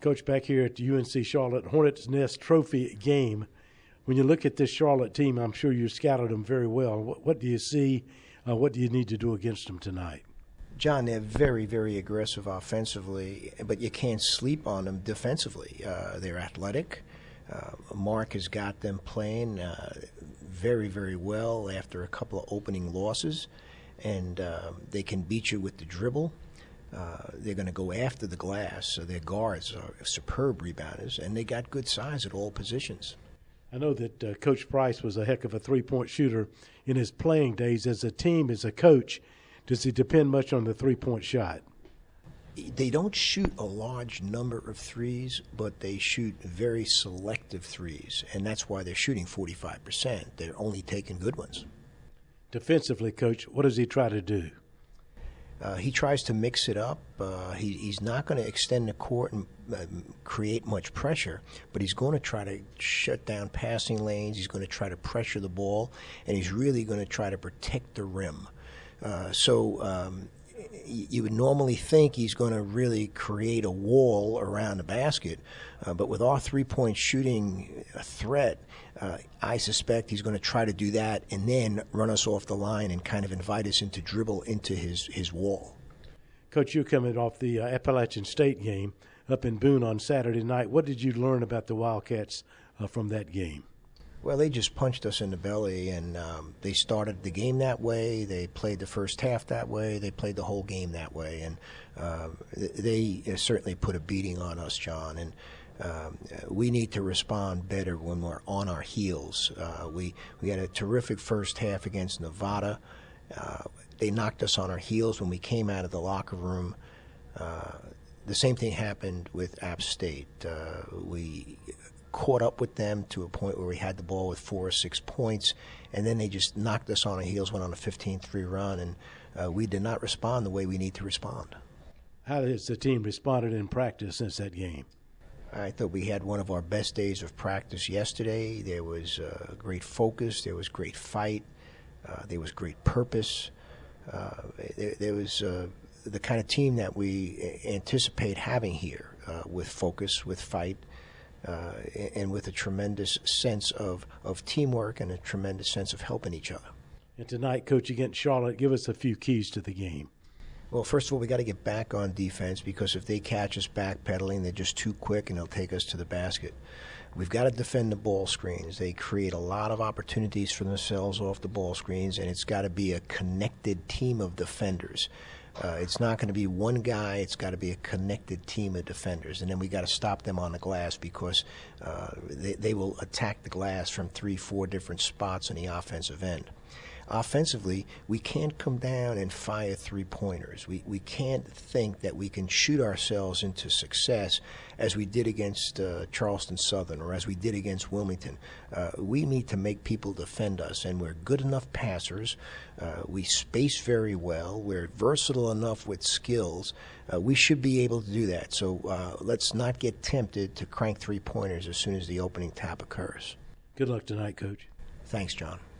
Coach, back here at the UNC Charlotte Hornets Nest Trophy game, when you look at this Charlotte team, I'm sure you scouted them very well. What do you see? What do you need to do against them tonight? John, they're very, very aggressive offensively, but you can't sleep on them defensively. They're athletic. Mark has got them playing very, very well after a couple of opening losses, and they can beat you with the dribble. They're going to go after the glass, so their guards are superb rebounders, and they got good size at all positions. I know that Coach Price was a heck of a three-point shooter in his playing days. As a team, as a coach, does he depend much on the three-point shot? They don't shoot a large number of threes, but they shoot very selective threes, and that's why they're shooting 45%. They're only taking good ones. Defensively, Coach, what does he try to do? He tries to mix it up. He's not going to extend the court and create much pressure, but he's going to try to shut down passing lanes. He's going to try to pressure the ball, and he's really going to try to protect the rim. You would normally think he's going to really create a wall around the basket, but with our three-point shooting threat, I suspect he's going to try to do that and then run us off the line and kind of invite us into dribble into his wall. Coach, you're coming off the Appalachian State game up in Boone on Saturday night. What did you learn about the Wildcats from that game? Well, they just punched us in the belly, and they started the game that way. They played the first half that way. They played the whole game that way, and they certainly put a beating on us, John. And we need to respond better when we're on our heels. We had a terrific first half against Nevada. They knocked us on our heels when we came out of the locker room. The same thing happened with App State. We caught up with them to a point where we had the ball with 4 or 6 points, and then they just knocked us on our heels, went on a 15-3 run, and we did not respond the way we need to respond. How has the team responded in practice since that game? I thought we had one of our best days of practice yesterday. There was great focus. There was great fight. There was great purpose. There was the kind of team that we anticipate having here, with focus, with fight, and with a tremendous sense of teamwork and a tremendous sense of helping each other. And tonight, Coach, against Charlotte, give us a few keys to the game. Well, first of all, we got to get back on defense, because if they catch us backpedaling, they're just too quick and they'll take us to the basket. We've got to defend the ball screens. They create a lot of opportunities for themselves off the ball screens, and it's got to be a connected team of defenders. It's not going to be one guy. It's got to be a connected team of defenders. And then we got to stop them on the glass, because they will attack the glass from 3-4 different spots on the offensive end. Offensively, we can't come down and fire three-pointers. We can't think that we can shoot ourselves into success as we did against Charleston Southern or as we did against Wilmington. We need to make people defend us, and we're good enough passers. We space very well. We're versatile enough with skills. We should be able to do that. So let's not get tempted to crank three-pointers as soon as the opening tap occurs. Good luck tonight, Coach. Thanks, John.